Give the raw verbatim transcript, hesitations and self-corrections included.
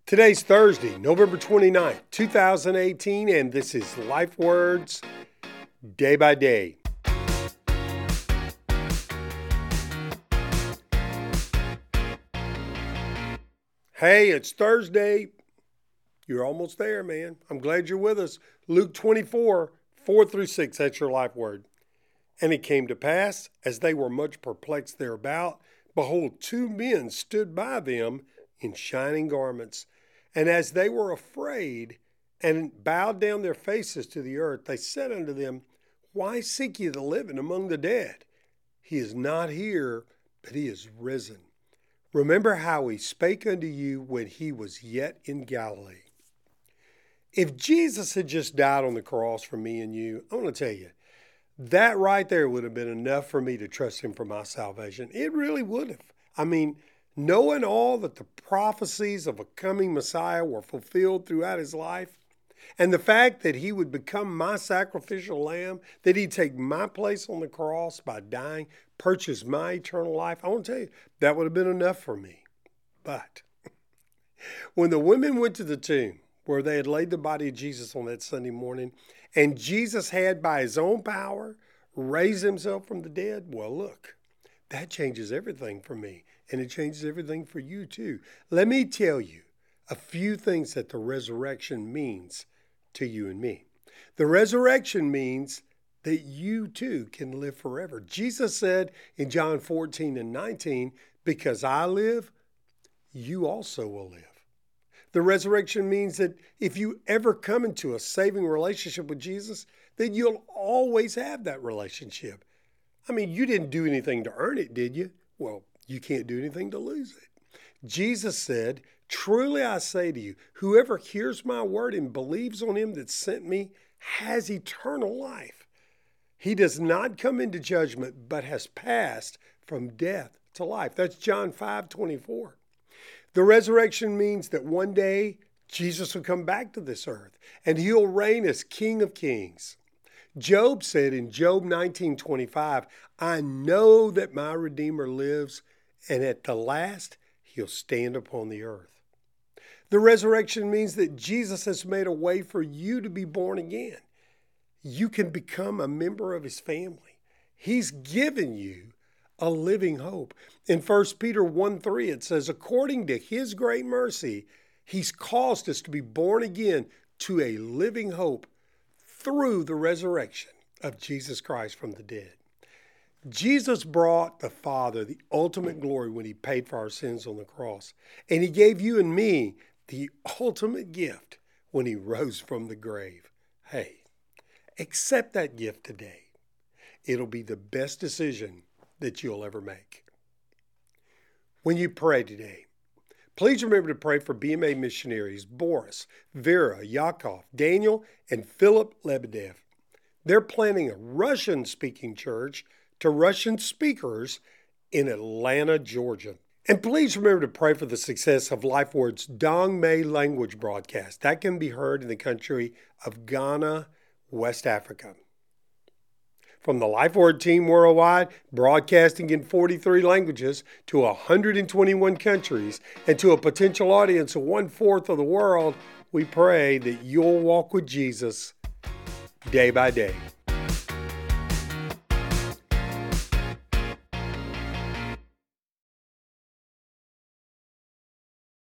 Today's Thursday, November twenty-ninth, two thousand eighteen, and this is Life Words Day by Day. Hey, it's Thursday. You're almost there, man. I'm glad you're with us. Luke twenty-four, four through six, that's your life word. And it came to pass, as they were much perplexed thereabout, behold, two men stood by them in shining garments. And as they were afraid and bowed down their faces to the earth, they said unto them, Why seek ye the living among the dead? He is not here, but he is risen. Remember how he spake unto you when he was yet in Galilee. If Jesus had just died on the cross for me and you, I want to tell you, that right there would have been enough for me to trust him for my salvation. It really would have. I mean, knowing all that the prophecies of a coming Messiah were fulfilled throughout his life, and the fact that he would become my sacrificial lamb, that he'd take my place on the cross by dying, purchase my eternal life, I want to tell you, that would have been enough for me. But when the women went to the tomb where they had laid the body of Jesus on that Sunday morning, and Jesus had by his own power raised himself from the dead, well, look, that changes everything for me. And it changes everything for you too. Let me tell you a few things that the resurrection means to you and me. The resurrection means that you too can live forever. Jesus said in John fourteen and nineteen, because I live, you also will live. The resurrection means that if you ever come into a saving relationship with Jesus, then you'll always have that relationship. I mean, you didn't do anything to earn it, did you? Well, you can't do anything to lose it. Jesus said, truly I say to you, whoever hears my word and believes on him that sent me has eternal life. He does not come into judgment, but has passed from death to life. That's John five twenty-four. The resurrection means that one day Jesus will come back to this earth and he'll reign as King of Kings. Job said in Job nineteen twenty-five, I know that my Redeemer lives, and at the last, he'll stand upon the earth. The resurrection means that Jesus has made a way for you to be born again. You can become a member of his family. He's given you a living hope. In First Peter one three, it says, according to his great mercy, he's caused us to be born again to a living hope through the resurrection of Jesus Christ from the dead. Jesus brought the Father the ultimate glory when he paid for our sins on the cross. And he gave you and me the ultimate gift when he rose from the grave. Hey, accept that gift today. It'll be the best decision that you'll ever make. When you pray today, please remember to pray for B M A missionaries Boris, Vera, Yakov, Daniel, and Philip Lebedev. They're planning a Russian-speaking church to Russian speakers in Atlanta, Georgia. And please remember to pray for the success of LifeWord's Dongmei language broadcast. That can be heard in the country of Ghana, West Africa. From the LifeWord team worldwide, broadcasting in forty-three languages to one hundred twenty-one countries and to a potential audience of one-fourth of the world, we pray that you'll walk with Jesus day by day.